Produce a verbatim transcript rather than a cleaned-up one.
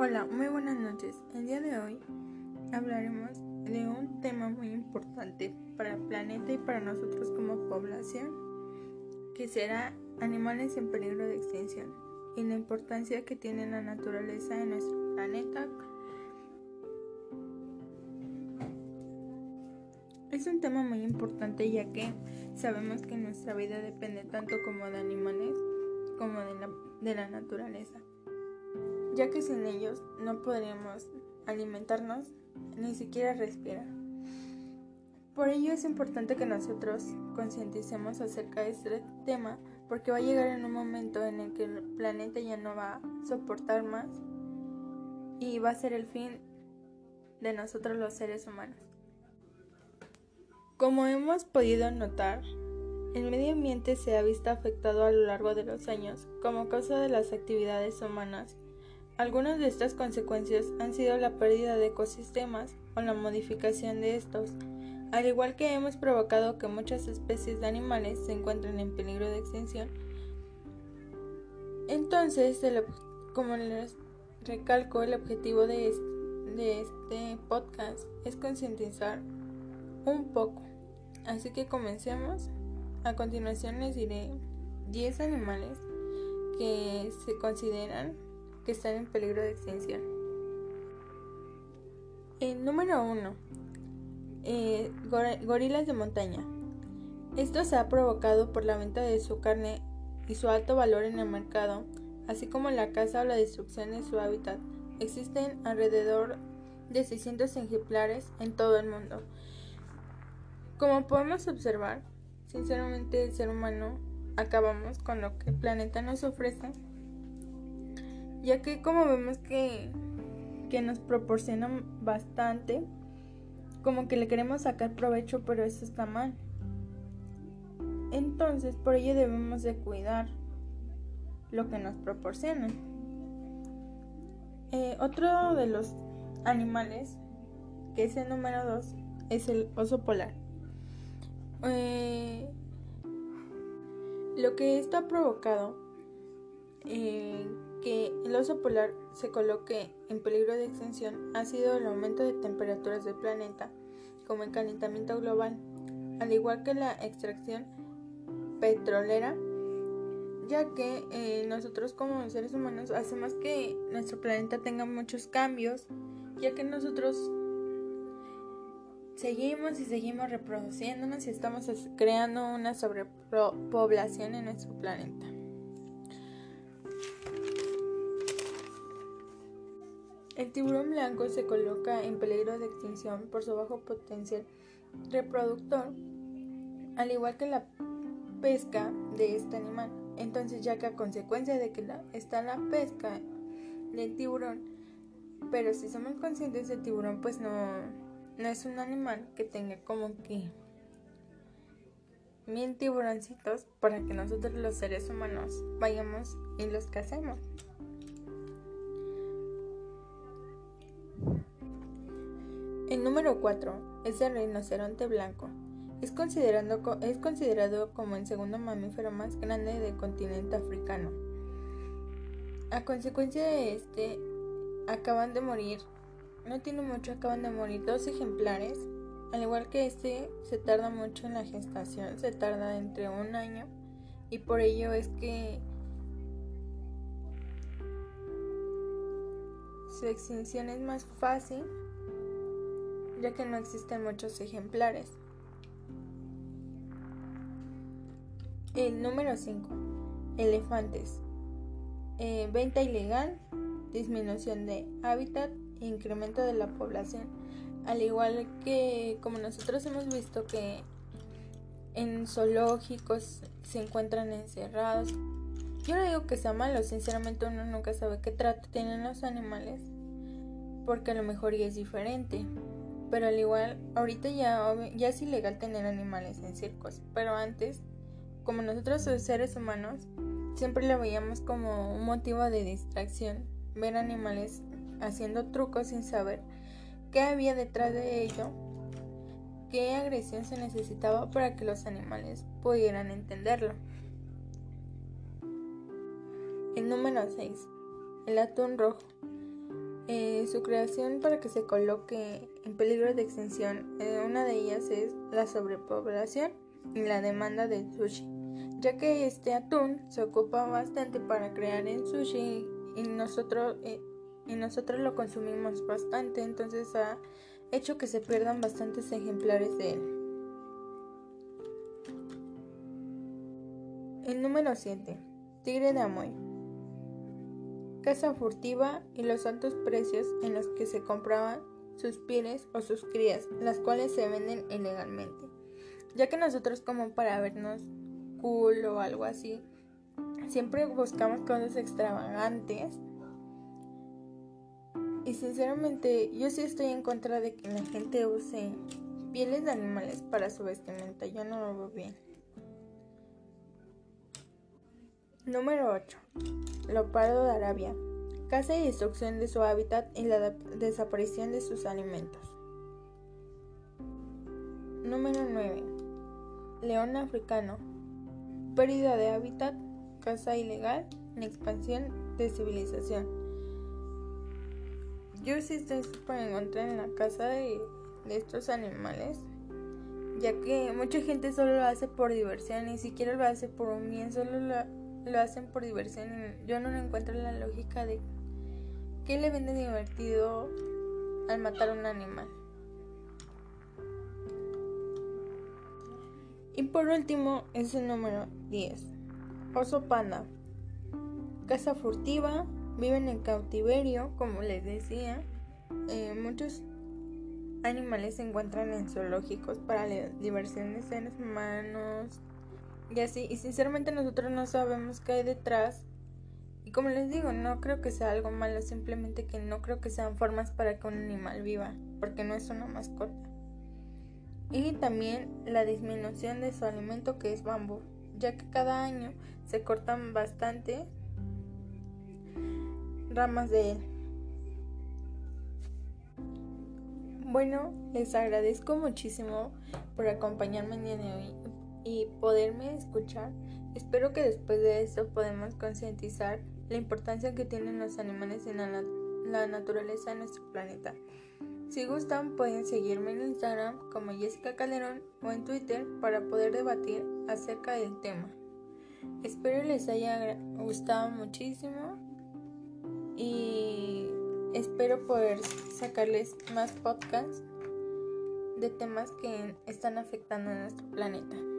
Hola, muy buenas noches. El día de hoy hablaremos de un tema muy importante para el planeta y para nosotros como población, que será animales en peligro de extinción y la importancia que tiene la naturaleza en nuestro planeta. Es un tema muy importante ya que sabemos que nuestra vida depende tanto como de animales como de la, de la naturaleza, ya que sin ellos no podríamos alimentarnos ni siquiera respirar. Por ello es importante que nosotros concienticemos acerca de este tema, porque va a llegar en un momento en el que el planeta ya no va a soportar más y va a ser el fin de nosotros los seres humanos. Como hemos podido notar, el medio ambiente se ha visto afectado a lo largo de los años como causa de las actividades humanas. Algunas de estas consecuencias han sido la pérdida de ecosistemas o la modificación de estos, al igual que hemos provocado que muchas especies de animales se encuentren en peligro de extinción. Entonces, el, como les recalco, el objetivo de este, de este podcast es concientizar un poco. Así que comencemos. A continuación les diré diez animales que se consideran que están en peligro de extinción. El número uno, eh, gor- gorilas de montaña. Esto se ha provocado por la venta de su carne y su alto valor en el mercado, así como la caza o la destrucción de su hábitat. Existen alrededor de seiscientos ejemplares en todo el mundo. Como podemos observar, sinceramente el ser humano acabamos con lo que el planeta nos ofrece, ya que como vemos que, que nos proporcionan bastante, como que le queremos sacar provecho, pero eso está mal. Entonces por ello debemos de cuidar lo que nos proporcionan. Eh, otro de los animales, que es el número dos, es el oso polar. Eh, lo que esto ha provocado eh, que el oso polar se coloque en peligro de extinción ha sido el aumento de temperaturas del planeta, como el calentamiento global, al igual que la extracción petrolera, ya que eh, nosotros como seres humanos hacemos que nuestro planeta tenga muchos cambios, ya que nosotros seguimos y seguimos reproduciéndonos y estamos creando una sobrepoblación en nuestro planeta. El tiburón blanco se coloca en peligro de extinción por su bajo potencial reproductor, al igual que la pesca de este animal. Entonces, ya que a consecuencia de que la, está la pesca del tiburón, pero si somos conscientes del tiburón, pues no, no es un animal que tenga como que mil tiburoncitos para que nosotros los seres humanos vayamos y los cacemos. El número cuatro es el rinoceronte blanco. Es considerado, es considerado como el segundo mamífero más grande del continente africano. A consecuencia de este, acaban de morir, no tiene mucho, acaban de morir dos ejemplares. Al igual que este, se tarda mucho en la gestación, se tarda entre un año, y por ello es que su extinción es más fácil, ya que no existen muchos ejemplares. El número cinco, elefantes. Eh, venta ilegal, disminución de hábitat e incremento de la población. Al igual que como nosotros hemos visto que en zoológicos se encuentran encerrados. Yo no digo que sea malo, sinceramente uno nunca sabe qué trato tienen los animales, porque a lo mejor ya es diferente. Pero al igual, ahorita ya, ya es ilegal tener animales en circos, pero antes, como nosotros los seres humanos, siempre lo veíamos como un motivo de distracción, ver animales haciendo trucos sin saber qué había detrás de ello, qué agresión se necesitaba para que los animales pudieran entenderlo. El número seis, el atún rojo. Eh, su creación para que se coloque en peligro de extinción, eh, una de ellas es la sobrepoblación y la demanda del sushi, ya que este atún se ocupa bastante para crear el sushi y nosotros, eh, y nosotros lo consumimos bastante, entonces ha hecho que se pierdan bastantes ejemplares de él. El número siete. Tigre de Amoy. Caza furtiva y los altos precios en los que se compraban sus pieles o sus crías, las cuales se venden ilegalmente, ya que nosotros, como para vernos cool o algo así, siempre buscamos cosas extravagantes. Y sinceramente yo sí estoy en contra de que la gente use pieles de animales para su vestimenta. Yo no lo veo bien. Número ocho. Leopardo de Arabia. Caza y destrucción de su hábitat y la de- desaparición de sus alimentos. Número nueve. León africano. Pérdida de hábitat, caza ilegal, expansión de civilización. Yo sí estoy súper en contra en la caza de, de estos animales, ya que mucha gente solo lo hace por diversión, ni siquiera lo hace por un bien, solo lo, lo hacen por diversión. Yo no encuentro la lógica de qué le vende divertido al matar a un animal. Y por último es el número diez. Oso panda. Caza furtiva, viven en cautiverio, como les decía. Eh, muchos animales se encuentran en zoológicos para la diversión de seres humanos y así, y sinceramente nosotros no sabemos qué hay detrás. Y como les digo, no creo que sea algo malo, simplemente que no creo que sean formas para que un animal viva, porque no es una mascota. Y también la disminución de su alimento, que es bambú, ya que cada año se cortan bastante ramas de él. Bueno, les agradezco muchísimo por acompañarme el día de hoy y poderme escuchar. Espero que después de esto podamos concientizar la importancia que tienen los animales en la, la naturaleza de nuestro planeta. Si gustan, pueden seguirme en Instagram como Jessica Calderón o en Twitter para poder debatir acerca del tema. Espero les haya gustado muchísimo y espero poder sacarles más podcasts de temas que están afectando a nuestro planeta.